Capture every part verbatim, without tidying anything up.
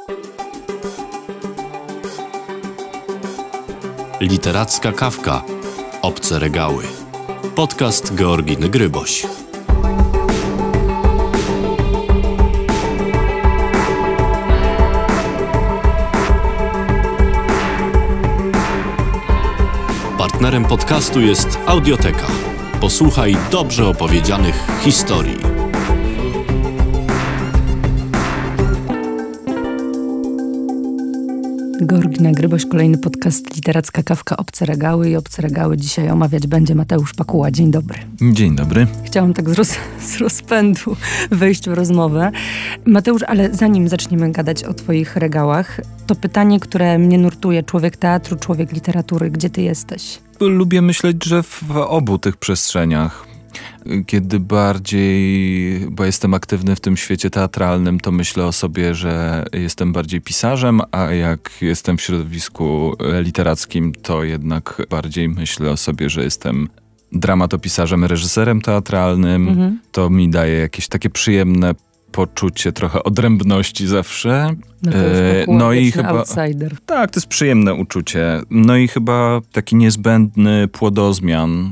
Literacka kawka. Obce regały. Podcast Georginy Gryboś. Partnerem podcastu jest Audioteka. Posłuchaj dobrze opowiedzianych historii. Georgina Gryboś, kolejny podcast Literacka Kawka, Obce Regały. I Obce Regały dzisiaj omawiać będzie Mateusz Pakuła. Dzień dobry. Dzień dobry. Chciałam tak z, roz, z rozpędu wejść w rozmowę. Mateusz, ale zanim zaczniemy gadać o twoich regałach, to pytanie, które mnie nurtuje. Człowiek teatru, człowiek literatury. Gdzie ty jesteś? Lubię myśleć, że w obu tych przestrzeniach. Kiedy bardziej, bo jestem aktywny w tym świecie teatralnym, to myślę o sobie, że jestem bardziej pisarzem, a jak jestem w środowisku literackim, to jednak bardziej myślę o sobie, że jestem dramatopisarzem, reżyserem teatralnym. Mhm. To mi daje jakieś takie przyjemne poczucie trochę odrębności zawsze. No, to już no i chyba outsider. Tak, to jest przyjemne uczucie. No i chyba taki niezbędny płodozmian,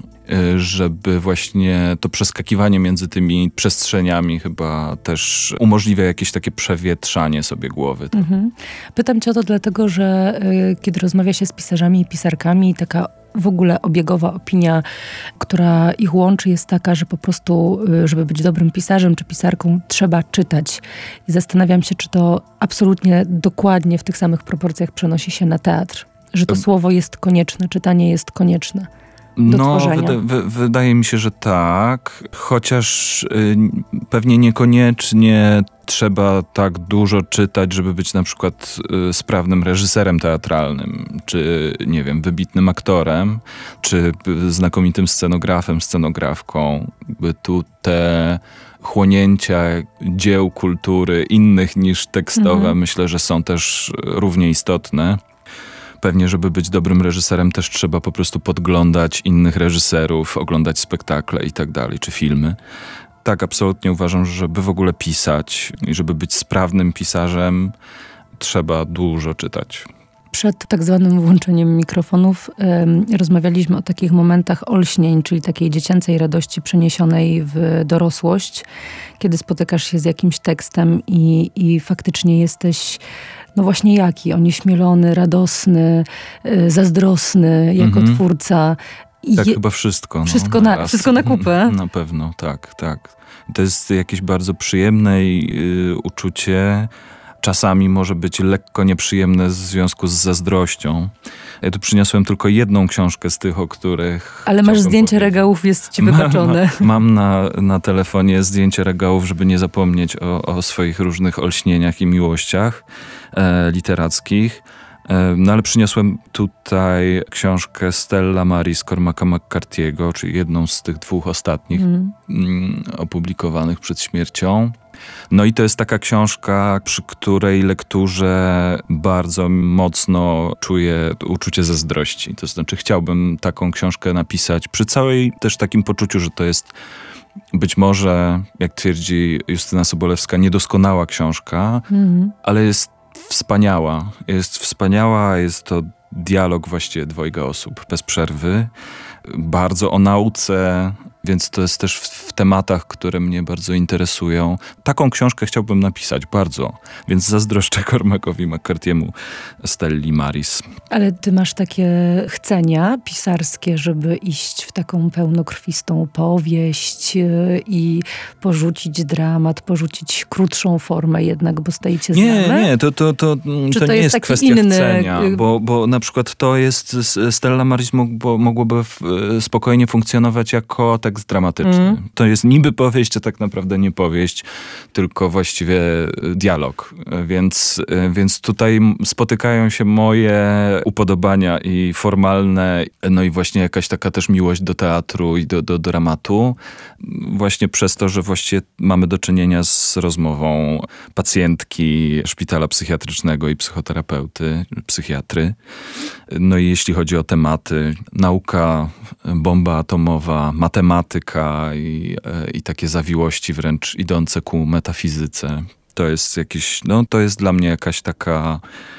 żeby właśnie to przeskakiwanie między tymi przestrzeniami chyba też umożliwia jakieś takie przewietrzanie sobie głowy. Mhm. Pytam cię o to dlatego, że y, kiedy rozmawia się z pisarzami i pisarkami, taka w ogóle obiegowa opinia, która ich łączy, jest taka, że po prostu, y, żeby być dobrym pisarzem czy pisarką, trzeba czytać. I zastanawiam się, czy to absolutnie dokładnie w tych samych proporcjach przenosi się na teatr. Że to, to... słowo jest konieczne, czytanie jest konieczne. No, wyda- wy- wydaje mi się, że tak, chociaż y, pewnie niekoniecznie trzeba tak dużo czytać, żeby być na przykład y, sprawnym reżyserem teatralnym, czy nie wiem, wybitnym aktorem, czy y, znakomitym scenografem, scenografką. By tu te chłonięcia dzieł kultury innych niż tekstowe, mhm. myślę, że są też równie istotne. Pewnie, żeby być dobrym reżyserem, też trzeba po prostu podglądać innych reżyserów, oglądać spektakle i tak dalej, czy filmy. Tak, absolutnie uważam, że żeby w ogóle pisać i żeby być sprawnym pisarzem, trzeba dużo czytać. Przed tak zwanym włączeniem mikrofonów y, rozmawialiśmy o takich momentach olśnień, czyli takiej dziecięcej radości przeniesionej w dorosłość, kiedy spotykasz się z jakimś tekstem i, i faktycznie jesteś no właśnie jaki? Onieśmielony, radosny, y, zazdrosny jako mm-hmm. twórca. I tak je... chyba wszystko. Wszystko, no, na, wszystko na kupę. Na pewno, tak, tak. To jest jakieś bardzo przyjemne y, uczucie. Czasami może być lekko nieprzyjemne w związku z zazdrością. Ja tu przyniosłem tylko jedną książkę z tych, o których... Ale masz zdjęcie powiedzieć. Regałów, jest ci wybaczone. Mam, mam na, na telefonie zdjęcie regałów, żeby nie zapomnieć o, o swoich różnych olśnieniach i miłościach e, literackich. E, no ale przyniosłem tutaj książkę Stella Maris Cormaca McCarthy'ego, czyli jedną z tych dwóch ostatnich mm. m, opublikowanych przed śmiercią. No i to jest taka książka, przy której lekturze bardzo mocno czuję uczucie zazdrości. To znaczy chciałbym taką książkę napisać przy całej też takim poczuciu, że to jest być może, jak twierdzi Justyna Sobolewska, niedoskonała książka, mm. ale jest wspaniała. Jest wspaniała, jest to dialog właściwie dwojga osób, bez przerwy. Bardzo o nauce, więc to jest też w, w tematach, które mnie bardzo interesują. Taką książkę chciałbym napisać, bardzo. Więc zazdroszczę Cormacowi McCarthy'emu Stelli Maris. Ale ty masz takie chcenia pisarskie, żeby iść w taką pełnokrwistą powieść i porzucić dramat, porzucić krótszą formę jednak, bo stajecie Nie, znane? nie, to, to, to, to, to nie jest, jest kwestia inny... chcenia, bo, bo na przykład to jest, Stella Maris mógł, mogłoby w, spokojnie funkcjonować jako tekst dramatyczny. Mm. To jest niby powieść, a tak naprawdę nie powieść, tylko właściwie dialog. Więc, więc tutaj spotykają się moje upodobania i formalne, no i właśnie jakaś taka też miłość do teatru i do, do dramatu. Właśnie przez to, że właściwie mamy do czynienia z rozmową pacjentki szpitala psychiatrycznego i psychoterapeuty, psychiatry. No i jeśli chodzi o tematy, nauka, bomba atomowa, matematyka i, i takie zawiłości wręcz idące ku metafizyce, To jest jakiś, no to jest dla mnie jakaś taka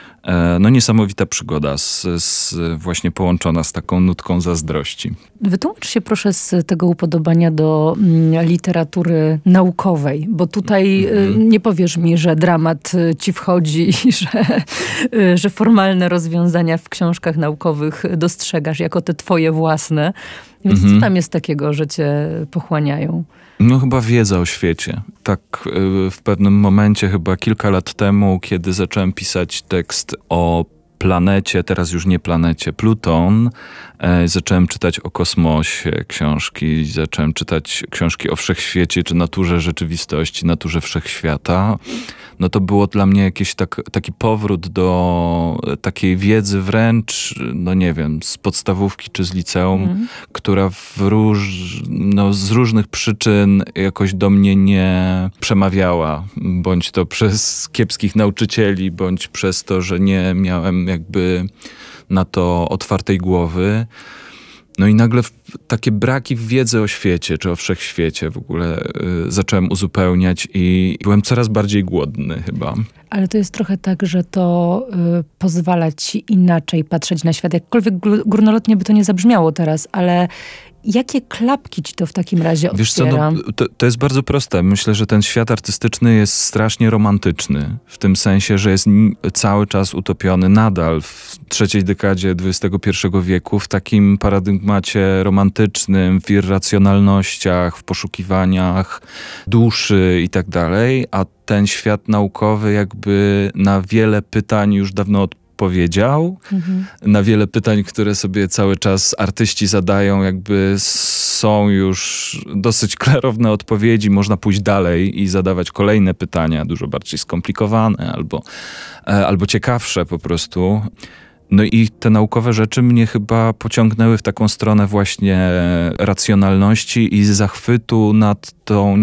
no niesamowita przygoda, z, z właśnie połączona z taką nutką zazdrości. Wytłumacz się proszę z tego upodobania do mm, literatury naukowej, bo tutaj mm-hmm. y, nie powiesz mi, że dramat ci wchodzi i że, y, że formalne rozwiązania w książkach naukowych dostrzegasz jako te twoje własne. Więc mm-hmm. co tam jest takiego, że cię pochłaniają? No chyba wiedza o świecie. Tak y, w pewnym momencie, chyba kilka lat temu, kiedy zacząłem pisać tekst o planecie, teraz już nie planecie, Pluton, e, zacząłem czytać o kosmosie książki, zacząłem czytać książki o wszechświecie, czy naturze rzeczywistości, naturze wszechświata. No to było dla mnie jakiś tak, taki powrót do takiej wiedzy wręcz, no nie wiem, z podstawówki czy z liceum, mm. która w róż, no z różnych przyczyn jakoś do mnie nie przemawiała. Bądź to przez kiepskich nauczycieli, bądź przez to, że nie miałem jakby na to otwartej głowy. No i nagle takie braki w wiedzy o świecie, czy o wszechświecie w ogóle y, zacząłem uzupełniać i byłem coraz bardziej głodny chyba. Ale to jest trochę tak, że to y, pozwala ci inaczej patrzeć na świat. Jakkolwiek górnolotnie by to nie zabrzmiało teraz, ale jakie klapki ci to w takim razie otwiera? Wiesz co, no, to, to jest bardzo proste. Myślę, że ten świat artystyczny jest strasznie romantyczny. W tym sensie, że jest cały czas utopiony nadal w trzeciej dekadzie dwudziestego pierwszego wieku w takim paradygmacie romantycznym, w irracjonalnościach, w poszukiwaniach duszy i tak dalej. A ten świat naukowy jakby na wiele pytań już dawno odpowiedział. powiedział. Mhm. Na wiele pytań, które sobie cały czas artyści zadają, jakby są już dosyć klarowne odpowiedzi. Można pójść dalej i zadawać kolejne pytania, dużo bardziej skomplikowane albo, albo ciekawsze po prostu. No i te naukowe rzeczy mnie chyba pociągnęły w taką stronę właśnie racjonalności i zachwytu nad tą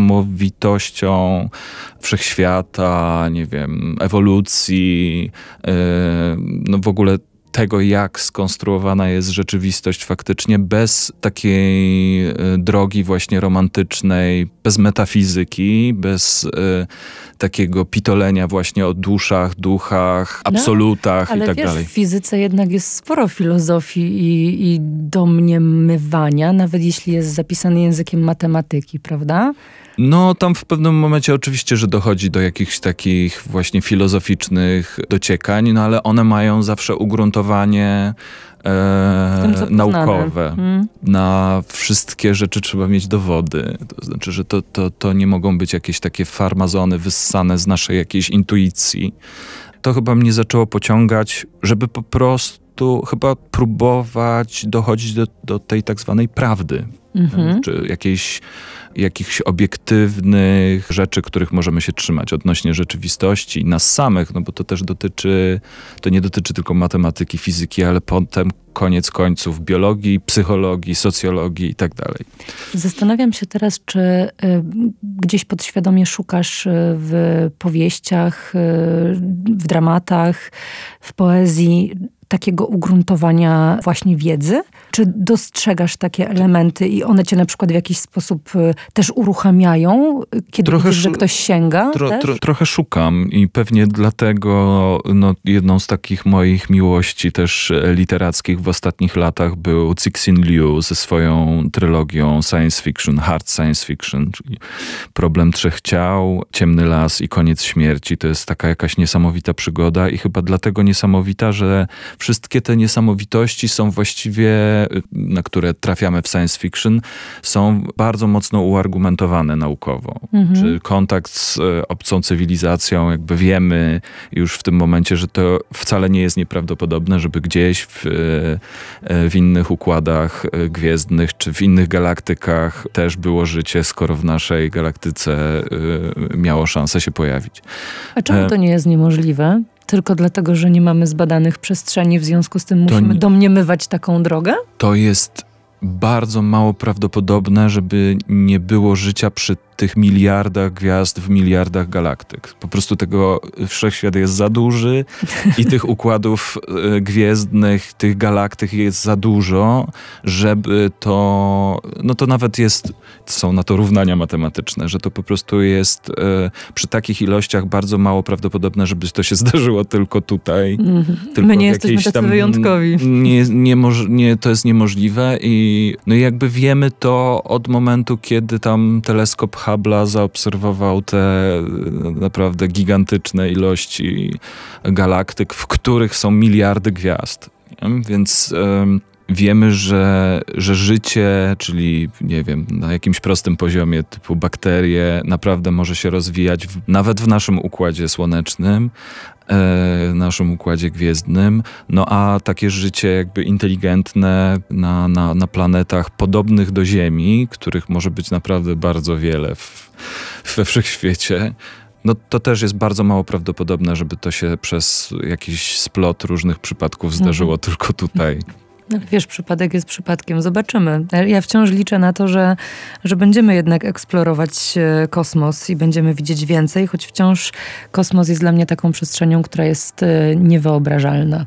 niesamowitością wszechświata, nie wiem, ewolucji, yy, no w ogóle tego, jak skonstruowana jest rzeczywistość faktycznie, bez takiej y, drogi właśnie romantycznej, bez metafizyki, bez y, takiego pitolenia właśnie o duszach, duchach, absolutach no, i tak wiesz, dalej. W fizyce jednak jest sporo filozofii i, i domniemywania, nawet jeśli jest zapisany językiem matematyki, prawda? No, tam w pewnym momencie oczywiście, że dochodzi do jakichś takich właśnie filozoficznych dociekań, no ale one mają zawsze ugruntowanie e, tym, co naukowe. Hmm. Na wszystkie rzeczy trzeba mieć dowody. To znaczy, że to, to, to nie mogą być jakieś takie farmazony wyssane z naszej jakiejś intuicji. To chyba mnie zaczęło pociągać, żeby po prostu chyba próbować dochodzić do, do tej tak zwanej prawdy. Mhm. Czy jakiejś jakichś obiektywnych rzeczy, których możemy się trzymać odnośnie rzeczywistości, nas samych, no bo to też dotyczy, to nie dotyczy tylko matematyki, fizyki, ale potem koniec końców biologii, psychologii, socjologii i tak dalej. Zastanawiam się teraz, czy y, gdzieś podświadomie szukasz y, w powieściach, y, w dramatach, w poezji takiego ugruntowania właśnie wiedzy? Czy dostrzegasz takie elementy i one cię na przykład w jakiś sposób y, też uruchamiają, kiedy trochę widzisz, że ktoś sięga? Tro, tro, trochę szukam i pewnie dlatego no, jedną z takich moich miłości też literackich w ostatnich latach był Cixin Liu ze swoją trylogią science fiction, hard science fiction, czyli Problem trzech ciał, Ciemny las i Koniec śmierci. To jest taka jakaś niesamowita przygoda i chyba dlatego niesamowita, że wszystkie te niesamowitości są właściwie, na które trafiamy w science fiction, są bardzo mocno uargumentowane naukowo. Mhm. Czy kontakt z obcą cywilizacją, jakby wiemy już w tym momencie, że to wcale nie jest nieprawdopodobne, żeby gdzieś w, w innych układach gwiezdnych, czy w innych galaktykach też było życie, skoro w naszej galaktyce miało szansę się pojawić. A czemu to nie jest niemożliwe? Tylko dlatego, że nie mamy zbadanych przestrzeni, w związku z tym musimy nie, domniemywać taką drogę? To jest bardzo mało prawdopodobne, żeby nie było życia przy tych miliardach gwiazd w miliardach galaktyk. Po prostu tego wszechświat jest za duży i tych układów y, gwiezdnych, tych galaktyk jest za dużo, żeby to, no to nawet jest, są na to równania matematyczne, że to po prostu jest y, przy takich ilościach bardzo mało prawdopodobne, żeby to się zdarzyło tylko tutaj. Mm. Tylko My nie jesteśmy tacy tam, wyjątkowi. Nie, nie, moż, nie, to jest niemożliwe i no i jakby wiemy to od momentu, kiedy tam teleskop Hubble'a zaobserwował te naprawdę gigantyczne ilości galaktyk, w których są miliardy gwiazd. Więc um, wiemy, że, że życie, czyli nie wiem, na jakimś prostym poziomie typu bakterie, naprawdę może się rozwijać w, nawet w naszym układzie słonecznym, w naszym układzie gwiezdnym, no a takie życie jakby inteligentne na, na, na planetach podobnych do Ziemi, których może być naprawdę bardzo wiele w, we wszechświecie, no to też jest bardzo mało prawdopodobne, żeby to się przez jakiś splot różnych przypadków zdarzyło mhm. tylko tutaj. No, wiesz, przypadek jest przypadkiem. Zobaczymy. Ja wciąż liczę na to, że, że będziemy jednak eksplorować kosmos i będziemy widzieć więcej, choć wciąż kosmos jest dla mnie taką przestrzenią, która jest niewyobrażalna.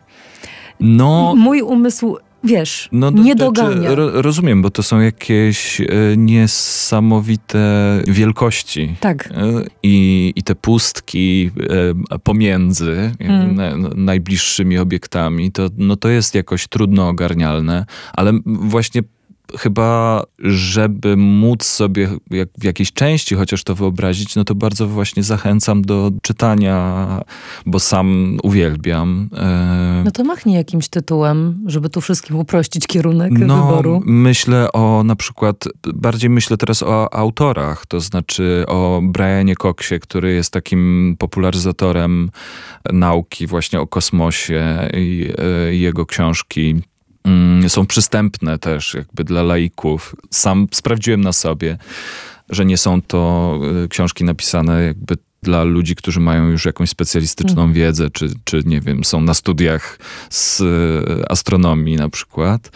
No, Mój umysł, wiesz, no, nie dogania. Ro, rozumiem, bo to są jakieś e, niesamowite wielkości. Tak. E, i, I te pustki e, pomiędzy hmm. na, najbliższymi obiektami, to, no, to jest jakoś trudno ogarnialne, ale właśnie chyba, żeby móc sobie jak, w jakiejś części chociaż to wyobrazić, no to bardzo właśnie zachęcam do czytania, bo sam uwielbiam. No to machnij jakimś tytułem, żeby tu wszystkim uprościć kierunek no, wyboru. Myślę o na przykład, bardziej myślę teraz o autorach, to znaczy o Brianie Coxie, który jest takim popularyzatorem nauki właśnie o kosmosie i, i jego książki są przystępne też jakby dla laików. Sam sprawdziłem na sobie, że nie są to książki napisane jakby dla ludzi, którzy mają już jakąś specjalistyczną mm. wiedzę, czy, czy nie wiem, są na studiach z astronomii na przykład.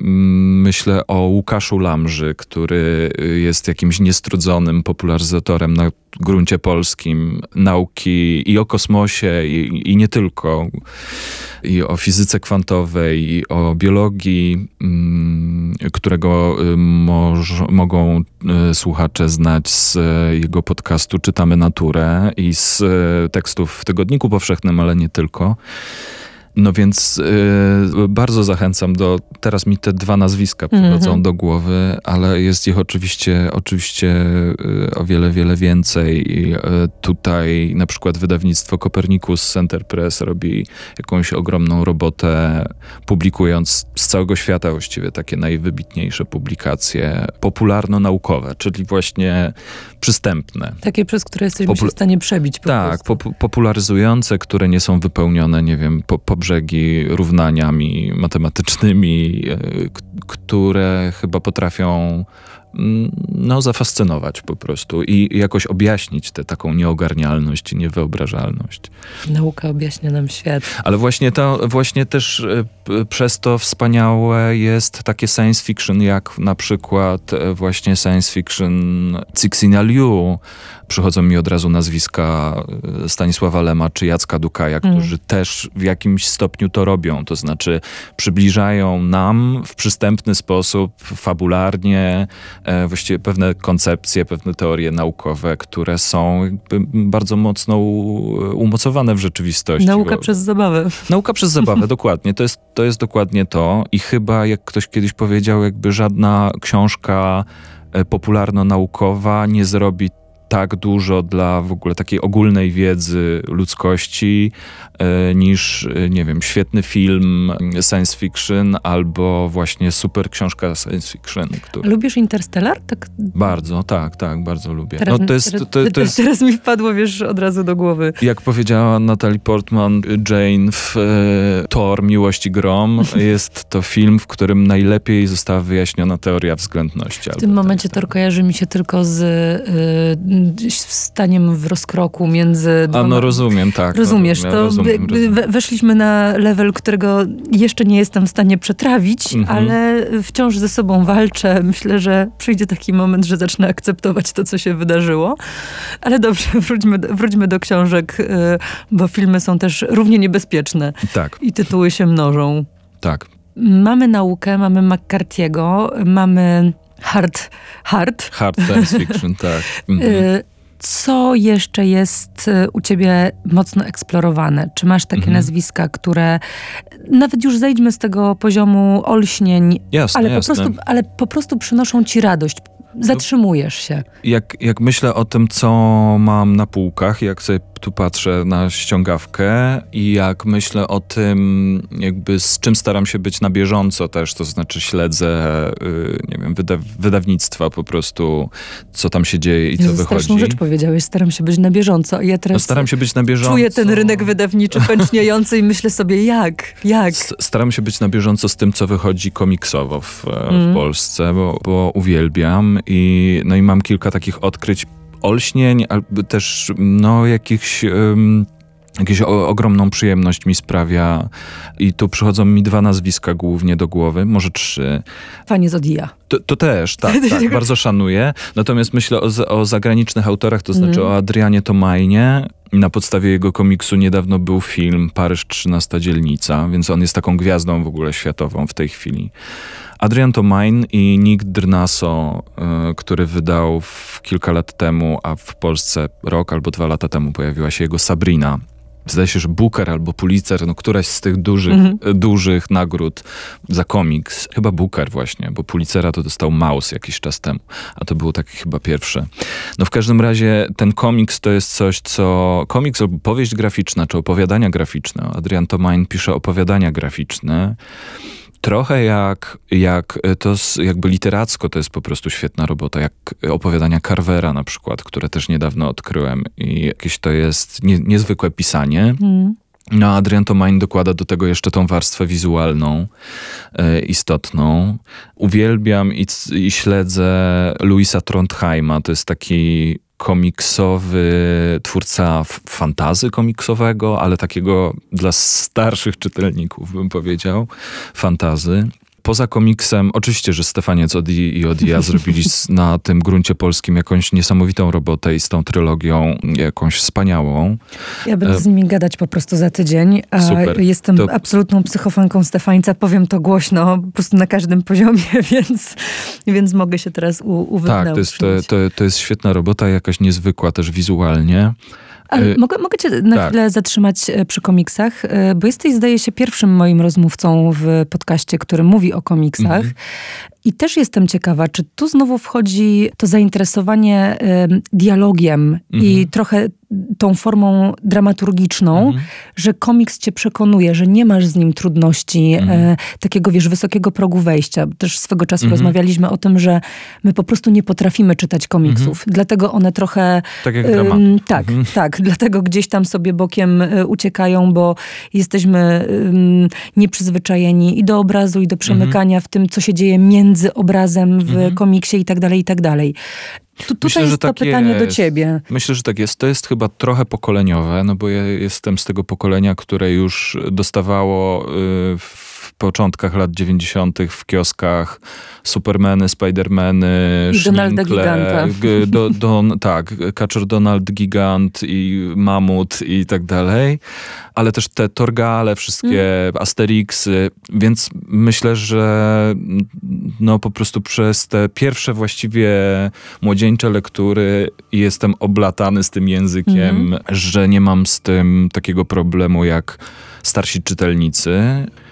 Myślę o Łukaszu Lamży, który jest jakimś niestrudzonym popularyzatorem na gruncie polskim nauki i o kosmosie, i, i nie tylko. I o fizyce kwantowej, i o biologii, którego moż, mogą słuchacze znać z jego podcastu Czytamy Naturę i z tekstów w Tygodniku Powszechnym, ale nie tylko. No więc y, bardzo zachęcam do, teraz mi te dwa nazwiska przychodzą mm-hmm. do głowy, ale jest ich oczywiście, oczywiście y, o wiele, wiele więcej. I, y, tutaj na przykład wydawnictwo Copernicus Center Press robi jakąś ogromną robotę, publikując z całego świata właściwie takie najwybitniejsze publikacje popularno-naukowe, czyli właśnie przystępne. Takie, przez które jesteśmy Popul- się w stanie przebić po Tak, pop- popularyzujące, które nie są wypełnione, nie wiem, po, po brzegi równaniami matematycznymi, k- które chyba potrafią no, zafascynować po prostu i jakoś objaśnić tę taką nieogarnialność i niewyobrażalność. Nauka objaśnia nam świat. Ale właśnie to, właśnie też p- przez to wspaniałe jest takie science fiction, jak na przykład właśnie science fiction Cixin Liu. Przychodzą mi od razu nazwiska Stanisława Lema czy Jacka Dukaja, którzy mm. też w jakimś stopniu to robią. To znaczy przybliżają nam w przystępny sposób, fabularnie, e, właściwie pewne koncepcje, pewne teorie naukowe, które są jakby bardzo mocno umocowane w rzeczywistości. Nauka przez zabawę. Nauka przez zabawę, dokładnie. To jest, to jest dokładnie to. I chyba, jak ktoś kiedyś powiedział, jakby żadna książka popularno-naukowa nie zrobi tak dużo dla w ogóle takiej ogólnej wiedzy ludzkości e, niż, nie wiem, świetny film science fiction albo właśnie super książka science fiction. Który... Lubisz Interstellar? Tak... Bardzo, tak, tak, bardzo lubię. Teraz, no, to jest, to, to, to jest... teraz mi wpadło, wiesz, od razu do głowy. Jak powiedziała Natalie Portman, Jane w e, Thor, Miłość i Grom, jest to film, w którym najlepiej została wyjaśniona teoria względności. W tym momencie Thor kojarzy mi się tylko z y, takim staniem w rozkroku między dwoma... A no rozumiem, tak. Rozumiesz, no, to rozumiem, rozumiem. We, weszliśmy na level, którego jeszcze nie jestem w stanie przetrawić, Mhm. ale wciąż ze sobą walczę. Myślę, że przyjdzie taki moment, że zacznę akceptować to, co się wydarzyło. Ale dobrze, wróćmy, wróćmy do książek, bo filmy są też równie niebezpieczne. Tak. I tytuły się mnożą. Tak. Mamy naukę, mamy McCarthy'ego, mamy hard, hard. Hard science fiction, tak. Mhm. Co jeszcze jest u ciebie mocno eksplorowane? Czy masz takie mhm. nazwiska, które nawet już zejdźmy z tego poziomu olśnień, jasne, ale, po jasne. prostu, ale po prostu przynoszą ci radość? Zatrzymujesz się. Jak, jak myślę o tym, co mam na półkach, jak sobie tu patrzę na ściągawkę i jak myślę o tym, jakby z czym staram się być na bieżąco też, to znaczy śledzę, yy, nie wiem, wyda- wydawnictwa po prostu, co tam się dzieje i co Jezu, wychodzi. Straszną rzecz powiedziałeś, staram się być na bieżąco. A ja teraz no, staram się być na bieżąco. Czuję ten rynek wydawniczy pęczniejący i myślę sobie, jak, jak? S- staram się być na bieżąco z tym, co wychodzi komiksowo w, Mm. w Polsce, bo, bo uwielbiam i, no i mam kilka takich odkryć, olśnień, albo też no jakichś... Um, Jakąś o, ogromną przyjemność mi sprawia i tu przychodzą mi dwa nazwiska głównie do głowy, może trzy. Fajnie z Odia. To, to też, tak, tak, bardzo szanuję. Natomiast myślę o, o zagranicznych autorach, to znaczy mm. o Adrianie Tomainie. Na podstawie jego komiksu niedawno był film Paryż trzynasta dzielnica, więc on jest taką gwiazdą w ogóle światową w tej chwili. Adrian Tomain i Nick Drnaso, y, który wydał w kilka lat temu, a w Polsce rok albo dwa lata temu pojawiła się jego Sabrina. Zdaje się, że Booker albo Pulitzer, no któraś z tych dużych, mm-hmm. dużych nagród za komiks. Chyba Booker właśnie, bo Pulitzera to dostał Maus jakiś czas temu, a to było takie chyba pierwsze. No w każdym razie ten komiks to jest coś, co... Komiks albo powieść graficzna, czy opowiadania graficzne. Adrian Tomain pisze opowiadania graficzne. Trochę jak, jak to z, jakby literacko to jest po prostu świetna robota, jak opowiadania Carvera na przykład, które też niedawno odkryłem i jakieś to jest nie, niezwykłe pisanie. Mm. No a Adrian Tomain dokłada do tego jeszcze tą warstwę wizualną, e, istotną. Uwielbiam i, i śledzę Louisa Trondheima, to jest taki komiksowy twórca fantasy komiksowego, ale takiego dla starszych czytelników, bym powiedział, fantasy. Poza komiksem, oczywiście, że Stefaniec Odi i Odia zrobili na tym gruncie polskim jakąś niesamowitą robotę i z tą trylogią jakąś wspaniałą. Ja będę z nimi gadać po prostu za tydzień. A super. Jestem to... absolutną psychofanką Stefańca, powiem to głośno, po prostu na każdym poziomie, więc, więc mogę się teraz u, uwygnęłczyć. Tak, to jest, to, to, to jest świetna robota, jakaś niezwykła też wizualnie. Ale mogę, mogę cię na tak. chwilę zatrzymać przy komiksach, bo jesteś, zdaje się, pierwszym moim rozmówcą w podcaście, który mówi o komiksach. Mhm. I też jestem ciekawa, czy tu znowu wchodzi to zainteresowanie y, dialogiem mhm. i trochę tą formą dramaturgiczną, mhm. że komiks cię przekonuje, że nie masz z nim trudności, mhm. e, takiego, wiesz, wysokiego progu wejścia. Też swego czasu mhm. rozmawialiśmy o tym, że my po prostu nie potrafimy czytać komiksów. Mhm. Dlatego one trochę... Tak jak dramat. Y, tak, mhm. tak. Dlatego gdzieś tam sobie bokiem y, uciekają, bo jesteśmy y, nieprzyzwyczajeni i do obrazu, i do przemykania mhm. w tym, co się dzieje między obrazem w mhm. komiksie i tak dalej, i tak dalej. Tu, tutaj Myślę, jest że to tak pytanie jest. do ciebie. Myślę, że tak jest. To jest chyba trochę pokoleniowe, no bo ja jestem z tego pokolenia, które już dostawało y, w początkach lat dziewięćdziesiątych w kioskach Supermany, Spidermany, I Donalda Giganta. G, do, do, tak, Kaczor Donald Gigant i Mamut i tak dalej. Ale też te Torgale, wszystkie mm. Asterixy, więc myślę, że no po prostu przez te pierwsze właściwie młodzieńcze lektury jestem oblatany z tym językiem, mm. że nie mam z tym takiego problemu jak starsi czytelnicy,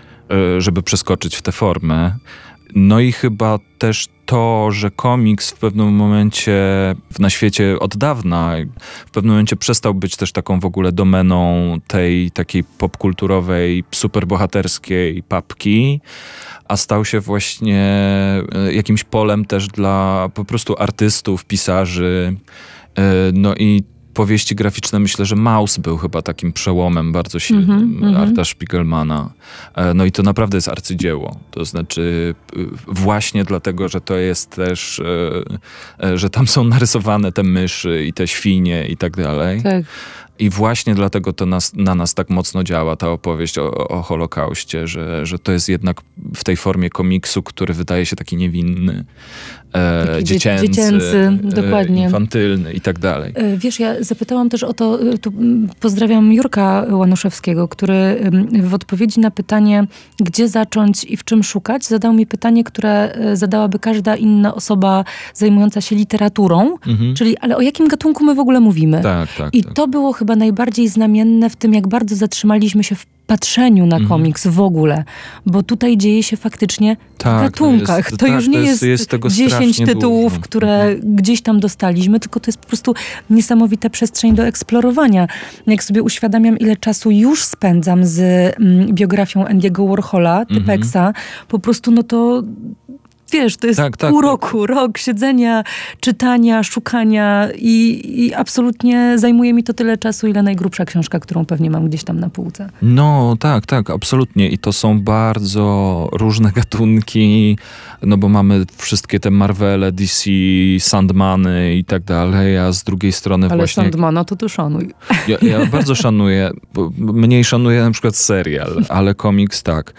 żeby przeskoczyć w tę formę. No i chyba też to, że komiks w pewnym momencie na świecie od dawna, w pewnym momencie przestał być też taką w ogóle domeną tej takiej popkulturowej, superbohaterskiej papki, a stał się właśnie jakimś polem też dla po prostu artystów, pisarzy. No i powieści graficzne, myślę, że Maus był chyba takim przełomem bardzo silnym mm-hmm, Arta Spiegelmana. No i to naprawdę jest arcydzieło. To znaczy właśnie dlatego, że to jest też, że tam są narysowane te myszy i te świnie i tak dalej. Tak. I właśnie dlatego to nas, na nas tak mocno działa ta opowieść o, o Holokauście, że, że to jest jednak w tej formie komiksu, który wydaje się taki niewinny, e, dziecięcy, dziecięcy dokładnie. E, infantylny i tak dalej. Wiesz, ja zapytałam też o to, tu pozdrawiam Jurka Łanuszewskiego, który w odpowiedzi na pytanie, gdzie zacząć i w czym szukać, zadał mi pytanie, które zadałaby każda inna osoba zajmująca się literaturą, mhm. czyli ale o jakim gatunku my w ogóle mówimy? Tak, tak. I tak. to było chyba najbardziej znamienne w tym, jak bardzo zatrzymaliśmy się w patrzeniu na mhm. komiks w ogóle, bo tutaj dzieje się faktycznie tak, w gatunkach. To, jest, to tak, już nie to jest, jest dziesięć tytułów, dużo. które mhm. gdzieś tam dostaliśmy, tylko to jest po prostu niesamowita przestrzeń do eksplorowania. Jak sobie uświadamiam, ile czasu już spędzam z mm, biografią Andy'ego Warhola, Typeksa, mhm. po prostu no to wiesz, to jest tak, tak, pół roku, tak. rok siedzenia, czytania, szukania i, i absolutnie zajmuje mi to tyle czasu, ile najgrubsza książka, którą pewnie mam gdzieś tam na półce. No tak, tak, absolutnie. I to są bardzo różne gatunki, no bo mamy wszystkie te Marvele, D C, Sandmany i tak dalej, a z drugiej strony Ale właśnie... Ale Sandmana to tu szanuj. Ja, ja bardzo szanuję, mniej szanuję na przykład serial, ale komiks tak.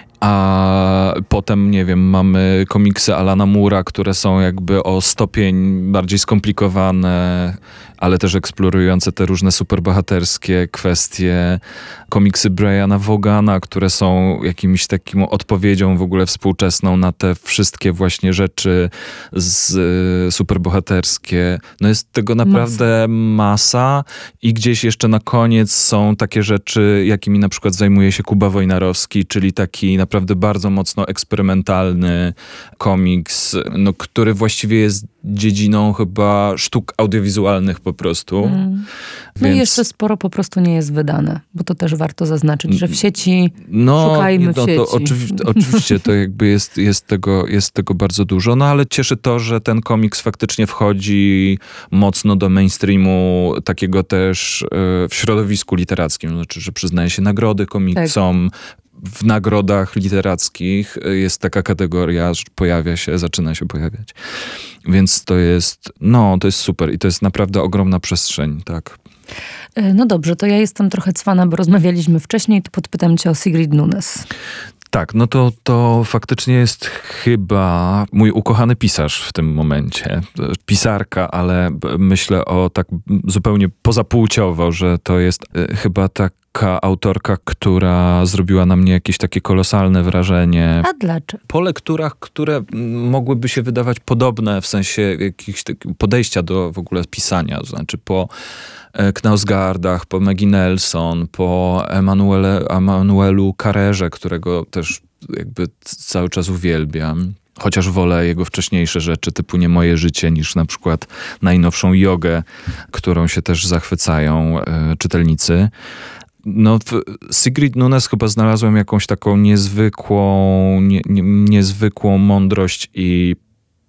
A potem, nie wiem, mamy komiksy Alana Moore'a, które są jakby o stopień bardziej skomplikowane, ale też eksplorujące te różne superbohaterskie kwestie. Komiksy Briana Vogana, które są jakimś takim odpowiedzią w ogóle współczesną na te wszystkie właśnie rzeczy z, y, superbohaterskie. No jest tego naprawdę masa. masa i gdzieś jeszcze na koniec są takie rzeczy, jakimi na przykład zajmuje się Kuba Wojnarowski, czyli taki naprawdę bardzo mocno eksperymentalny komiks, no, który właściwie jest dziedziną chyba sztuk audiowizualnych po prostu. Mm. No Więc... i jeszcze sporo po prostu nie jest wydane, bo to też warto zaznaczyć, że w sieci no, szukajmy w no, sieci. To oczywi- oczywiście to jakby jest, jest, tego, jest tego bardzo dużo, no ale cieszy to, że ten komiks faktycznie wchodzi mocno do mainstreamu takiego też e, w środowisku literackim, znaczy, że przyznaje się nagrody komiksom, tak. W nagrodach literackich jest taka kategoria, że pojawia się, zaczyna się pojawiać. Więc to jest, no, to jest super i to jest naprawdę ogromna przestrzeń, tak. No dobrze, to ja jestem trochę cwana, bo rozmawialiśmy wcześniej, to podpytam cię o Sigrid Nunes. Tak, no to, to faktycznie jest chyba mój ukochany pisarz w tym momencie. Pisarka, ale myślę o tak zupełnie pozapłciowo, że to jest chyba taka autorka, która zrobiła na mnie jakieś takie kolosalne wrażenie. A dlaczego? Po lekturach, które mogłyby się wydawać podobne w sensie jakichś podejścia do w ogóle pisania, to znaczy po Knausgardach, po Maggie Nelson, po Emanuele, Emanuelu Carrerze, którego też jakby cały czas uwielbiam. Chociaż wolę jego wcześniejsze rzeczy, typu Nie moje życie, niż na przykład najnowszą jogę, którą się też zachwycają e, czytelnicy. No, w Sigrid Nunes chyba znalazłem jakąś taką niezwykłą, nie, nie, niezwykłą mądrość i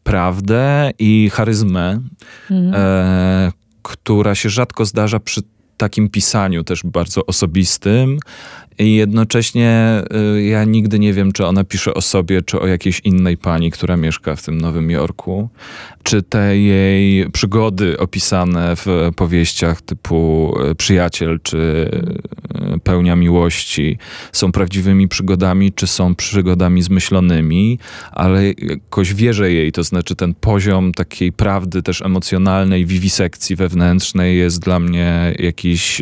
prawdę i charyzmę, mm. e, która się rzadko zdarza przy takim pisaniu też bardzo osobistym i jednocześnie y, ja nigdy nie wiem, czy ona pisze o sobie, czy o jakiejś innej pani, która mieszka w tym Nowym Jorku. Czy te jej przygody opisane w powieściach typu Przyjaciel, czy Pełnia miłości są prawdziwymi przygodami, czy są przygodami zmyślonymi, ale jakoś wierzę jej, to znaczy ten poziom takiej prawdy też emocjonalnej, wiwisekcji wewnętrznej jest dla mnie jakiś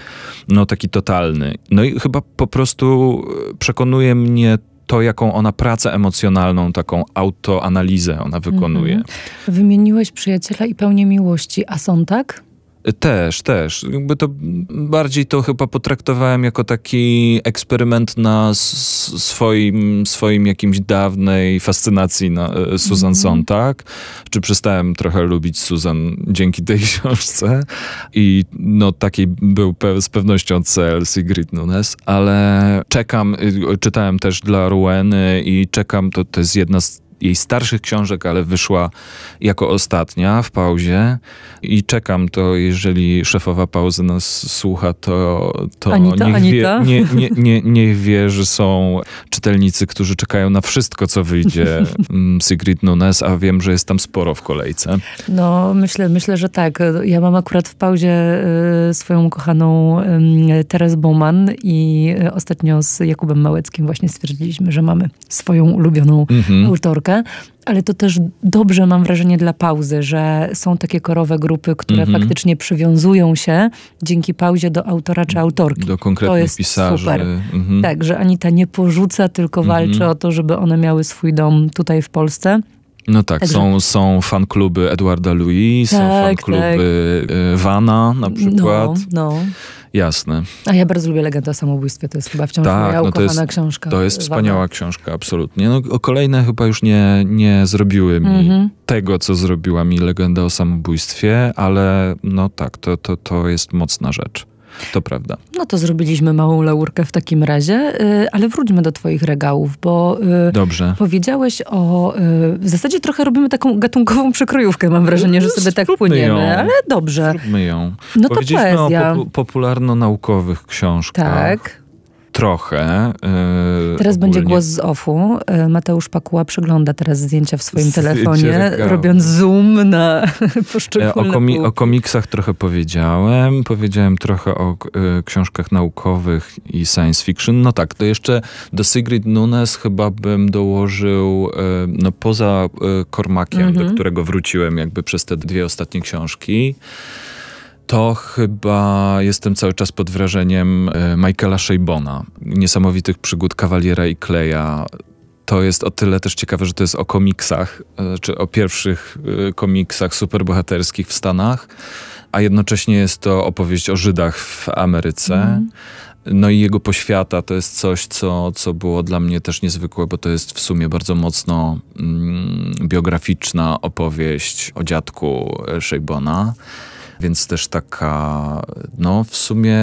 no taki totalny. No i chyba po prostu przekonuje mnie to, jaką ona pracę emocjonalną, taką autoanalizę ona wykonuje. Mhm. Wymieniłeś Przyjaciela i Pełnię miłości, a są tak? Też, też. Jakby to bardziej to chyba potraktowałem jako taki eksperyment na swoim, swoim jakimś dawnej fascynacji na Susan mm-hmm. Sontag. Czy przestałem trochę lubić Susan dzięki tej książce. I no taki był pe- z pewnością cel Sigrid Nunes, ale czekam, czytałem też dla Roweny i czekam, to, to jest jedna z jej starszych książek, ale wyszła jako ostatnia w pauzie i czekam to, jeżeli szefowa pauzy nas słucha, to, to Anita, niech, Anita. Wie, nie, nie, nie, niech wie, że są czytelnicy, którzy czekają na wszystko, co wyjdzie Sigrid Nunez, a wiem, że jest tam sporo w kolejce. No, myślę, myślę, że tak. Ja mam akurat w pauzie y, swoją kochaną y, Teresę Bowman i y, ostatnio z Jakubem Małeckim właśnie stwierdziliśmy, że mamy swoją ulubioną mhm. autorkę. Ale to też dobrze, mam wrażenie, dla pauzy, że są takie korowe grupy, które mhm. faktycznie przywiązują się dzięki pauzie do autora czy autorki. Do konkretnych to jest pisarzy. Super. Mhm. Tak, że Anita nie porzuca, tylko mhm. walczy o to, żeby one miały swój dom tutaj w Polsce. No tak, Także... są, są fankluby Edwarda Louis, tak, są fankluby tak. Vana na przykład. No, no. Jasne. A ja bardzo lubię Legendę o samobójstwie, to jest chyba wciąż tak, moja no ukochana to jest, książka. To jest wspaniała Vana. książka, absolutnie. No, kolejne chyba już nie, nie zrobiły mi mm-hmm. tego, co zrobiła mi Legenda o samobójstwie, ale no tak, to, to, to jest mocna rzecz. To prawda. No to zrobiliśmy małą laurkę w takim razie, yy, ale wróćmy do twoich regałów, bo yy, Dobrze. powiedziałeś o... Yy, w zasadzie trochę robimy taką gatunkową przekrojówkę, mam wrażenie, że sobie tak płyniemy, ją. ale dobrze. Zróbmy ją. No to Powiedzieliśmy poezja. o popu- popularno-naukowych książkach. Tak. Trochę. Yy, teraz ogólnie. będzie głos z offu. Mateusz Pakuła przegląda teraz zdjęcia w swoim Zdjęcie telefonie, regału. robiąc zoom na poszczególne o, komi- półki. o komiksach trochę powiedziałem. Powiedziałem trochę o y, książkach naukowych i science fiction. No tak, to jeszcze do Sigrid Nunez chyba bym dołożył, y, no poza y, Cormaciem, mm-hmm. do którego wróciłem jakby przez te dwie ostatnie książki. To chyba jestem cały czas pod wrażeniem Michaela Chabona. Niesamowitych przygód Kawaliera i Kleja. To jest o tyle też ciekawe, że to jest o komiksach, czy o pierwszych komiksach superbohaterskich w Stanach, a jednocześnie jest to opowieść o Żydach w Ameryce. Mm. No i jego poświata to jest coś, co, co było dla mnie też niezwykłe, bo to jest w sumie bardzo mocno mm, biograficzna opowieść o dziadku Chabona. Więc też taka, no w sumie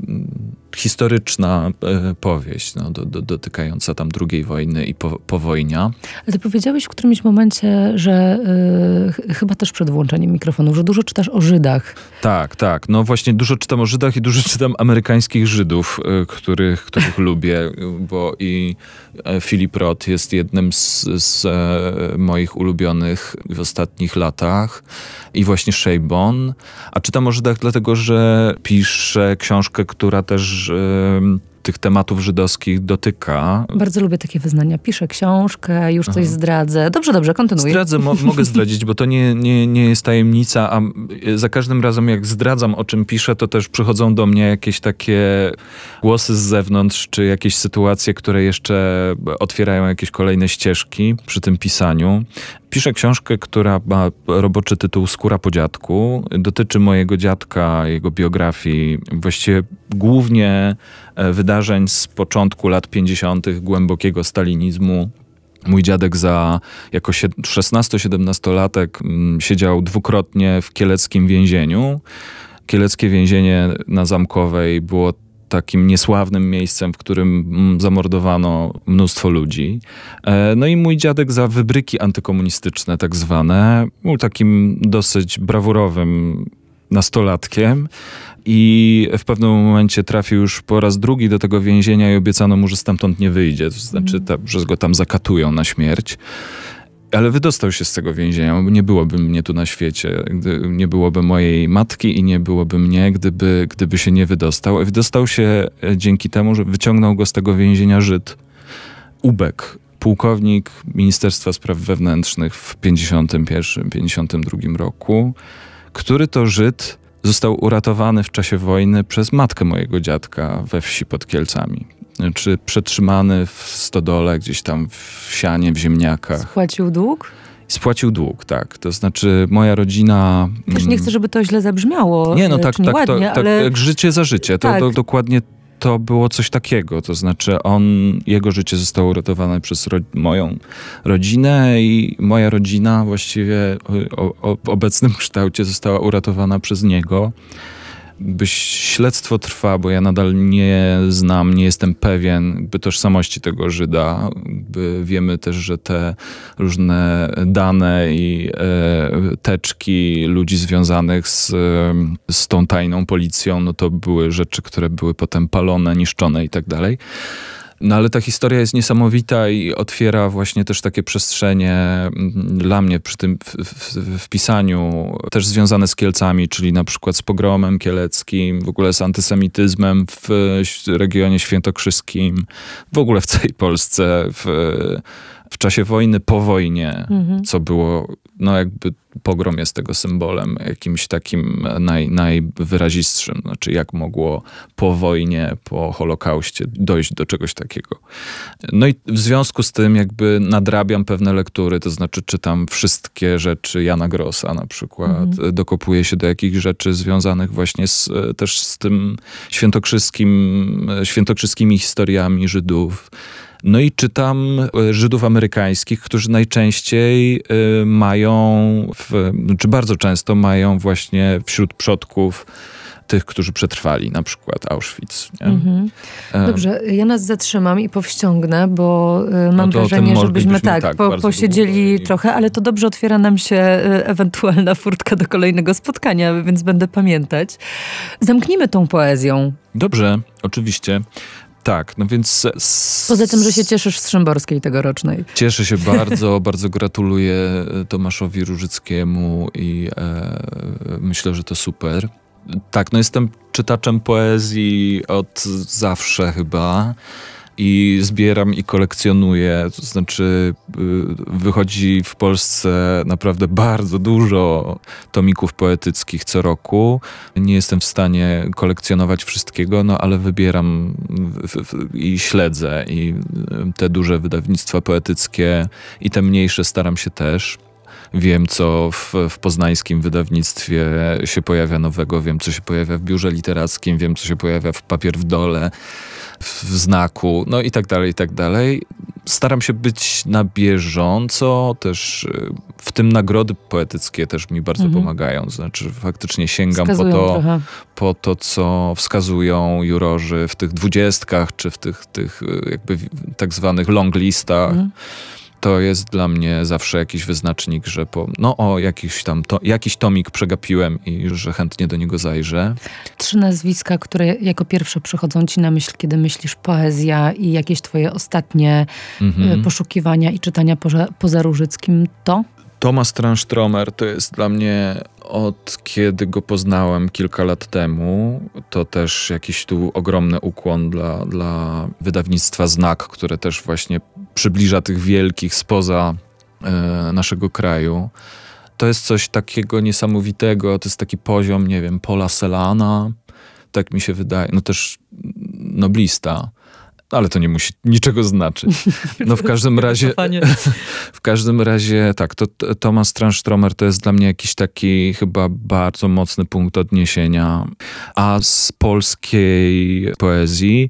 historyczna e, powieść, no, do, do, dotykająca tam drugiej wojny i po, powojnia. Ale ty powiedziałeś w którymś momencie, że y, chyba też przed włączeniem mikrofonu, że dużo czytasz o Żydach. Tak, tak. No właśnie dużo czytam o Żydach i dużo czytam amerykańskich Żydów, y, których, których lubię, bo i e, Philip Roth jest jednym z, z e, moich ulubionych w ostatnich latach i właśnie Chabon. A czytam o Żydach dlatego, że piszę książkę, która też tych tematów żydowskich dotyka. Bardzo lubię takie wyznania. Piszę książkę, już Aha. coś zdradzę. Dobrze, dobrze, kontynuuj. Zdradzę, mo- mogę zdradzić, bo to nie, nie, nie jest tajemnica, a za każdym razem jak zdradzam, o czym piszę, to też przychodzą do mnie jakieś takie głosy z zewnątrz, czy jakieś sytuacje, które jeszcze otwierają jakieś kolejne ścieżki przy tym pisaniu. Piszę książkę, która ma roboczy tytuł Skóra po dziadku. Dotyczy mojego dziadka, jego biografii, właściwie głównie wydarzeń z początku lat pięćdziesiątych, głębokiego stalinizmu. Mój dziadek za jako szesnasto-siedemnastolatek siedział dwukrotnie w kieleckim więzieniu. Kieleckie więzienie na Zamkowej było takim niesławnym miejscem, w którym zamordowano mnóstwo ludzi. No i mój dziadek za wybryki antykomunistyczne tak zwane był takim dosyć brawurowym nastolatkiem i w pewnym momencie trafił już po raz drugi do tego więzienia i obiecano mu, że stamtąd nie wyjdzie. To znaczy, ta, że go tam zakatują na śmierć. Ale wydostał się z tego więzienia, bo nie byłoby mnie tu na świecie. Gdy, nie byłoby mojej matki i nie byłoby mnie, gdyby, gdyby się nie wydostał. I wydostał się dzięki temu, że wyciągnął go z tego więzienia Żyd. Ubek, pułkownik Ministerstwa Spraw Wewnętrznych w pięćdziesiątym pierwszym pięćdziesiątym drugim roku, który to Żyd został uratowany w czasie wojny przez matkę mojego dziadka we wsi pod Kielcami. Czy przetrzymany w stodole, gdzieś tam w sianie, w ziemniakach. Spłacił dług? Spłacił dług, tak. To znaczy moja rodzina... Też nie chcę, żeby to źle zabrzmiało. Nie, no tak, tak, ładnie, to, ale... tak, życie za życie. To, tak. to dokładnie to było coś takiego. To znaczy on, jego życie zostało uratowane przez ro, moją rodzinę i moja rodzina właściwie o, o, w obecnym kształcie została uratowana przez niego. jakby śledztwo trwa, bo ja nadal nie znam, nie jestem pewien jakby tożsamości tego Żyda. Jakby wiemy też, że te różne dane i e, teczki ludzi związanych z, z tą tajną policją, no to były rzeczy, które były potem palone, niszczone i tak dalej. No ale ta historia jest niesamowita i otwiera właśnie też takie przestrzenie dla mnie przy tym w, w, w pisaniu, też związane z Kielcami, czyli na przykład z pogromem kieleckim, w ogóle z antysemityzmem w regionie świętokrzyskim, w ogóle w całej Polsce, w, w czasie wojny, po wojnie, mhm. co było, no jakby pogrom jest tego symbolem jakimś takim naj, najwyrazistszym. Znaczy jak mogło po wojnie, po Holokauście dojść do czegoś takiego. No i w związku z tym jakby nadrabiam pewne lektury, to znaczy czytam wszystkie rzeczy Jana Grossa na przykład. Mhm. Dokopuję się do jakichś rzeczy związanych właśnie z, też z tym świętokrzyskim, świętokrzyskimi historiami Żydów. No i czytam Żydów amerykańskich, którzy najczęściej y, mają, w, czy bardzo często mają właśnie wśród przodków tych, którzy przetrwali, na przykład Auschwitz. Mhm. Dobrze, ja nas zatrzymam i powściągnę, bo y, mam no wrażenie, żebyśmy tak, tak po, posiedzieli długo. trochę, ale to dobrze otwiera nam się y, ewentualna furtka do kolejnego spotkania, więc będę pamiętać. Zamknijmy tą poezją. Dobrze, oczywiście. Tak, no więc... S- Poza tym, że się cieszysz z Szymborskiej tegorocznej. Cieszę się bardzo, bardzo gratuluję Tomaszowi Różyckiemu i e, myślę, że to super. Tak, no jestem czytaczem poezji od zawsze chyba i zbieram i kolekcjonuję, to znaczy wychodzi w Polsce naprawdę bardzo dużo tomików poetyckich co roku. Nie jestem w stanie kolekcjonować wszystkiego, no ale wybieram i śledzę i te duże wydawnictwa poetyckie i te mniejsze staram się też. Wiem, co w, w poznańskim wydawnictwie się pojawia nowego, wiem, co się pojawia w biurze literackim, wiem, co się pojawia w Papier w Dole, w Znaku, no i tak dalej, i tak dalej. Staram się być na bieżąco, też w tym nagrody poetyckie też mi bardzo mhm. pomagają. Znaczy faktycznie sięgam po to, po to, co wskazują jurorzy w tych dwudziestkach, czy w tych, tych jakby tak zwanych long listach. Mhm. To jest dla mnie zawsze jakiś wyznacznik, że po, no o, jakiś tam to, jakiś tomik przegapiłem i że chętnie do niego zajrzę. Trzy nazwiska, które jako pierwsze przychodzą ci na myśl, kiedy myślisz poezja i jakieś twoje ostatnie mm-hmm. poszukiwania i czytania poza, poza Różyckim, to? Thomas Tranströmer to jest dla mnie, od kiedy go poznałem kilka lat temu, to też jakiś tu ogromny ukłon dla, dla wydawnictwa Znak, które też właśnie przybliża tych wielkich spoza e, naszego kraju. To jest coś takiego niesamowitego, to jest taki poziom, nie wiem, Paula Celana, tak mi się wydaje, no też noblista. Ale to nie musi niczego znaczyć. No w każdym razie, w każdym razie tak, to Thomas Tranströmer to jest dla mnie jakiś taki chyba bardzo mocny punkt odniesienia. A z polskiej poezji,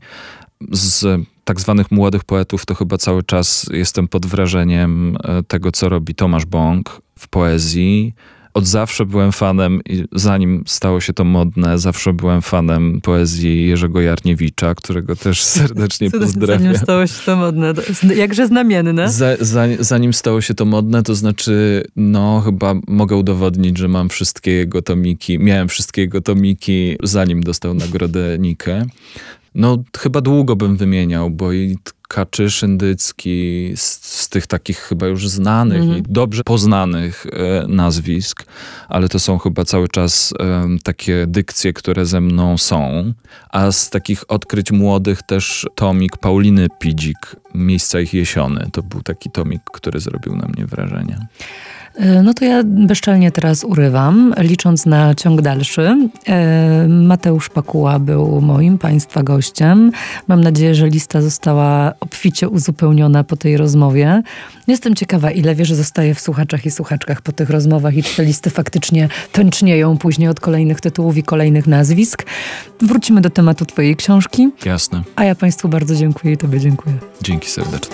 z tak zwanych młodych poetów, to chyba cały czas jestem pod wrażeniem tego, co robi Tomasz Bąk w poezji. Od zawsze byłem fanem, i zanim stało się to modne, zawsze byłem fanem poezji Jerzego Jarniewicza, którego też serdecznie pozdrawiam. Zanim stało się to modne, jakże znamienne. Za, za, zanim stało się to modne, to znaczy, no chyba mogę udowodnić, że mam wszystkie jego tomiki, miałem wszystkie jego tomiki, zanim dostał nagrodę Nikę. No chyba długo bym wymieniał, bo i Kaczysz Indycki, z, z tych takich chyba już znanych mm-hmm. i dobrze poznanych e, nazwisk, ale to są chyba cały czas e, takie dykcje, które ze mną są. A z takich odkryć młodych też tomik Pauliny Pidzik, Miejsca ich jesiony. To był taki tomik, który zrobił na mnie wrażenie. No to ja bezczelnie teraz urywam, licząc na ciąg dalszy. Mateusz Pakuła był moim, państwa gościem. Mam nadzieję, że lista została obficie uzupełniona po tej rozmowie. Jestem ciekawa, ile wierzy zostaje w słuchaczach i słuchaczkach po tych rozmowach i czy te listy faktycznie tęcznieją później od kolejnych tytułów i kolejnych nazwisk. Wrócimy do tematu twojej książki. Jasne. A ja państwu bardzo dziękuję i tobie dziękuję. Dzięki serdeczne.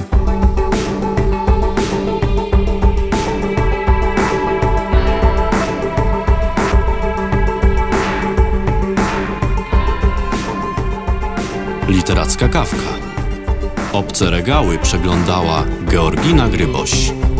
Literacka kawka. Obce regały przeglądała Georgina Gryboś.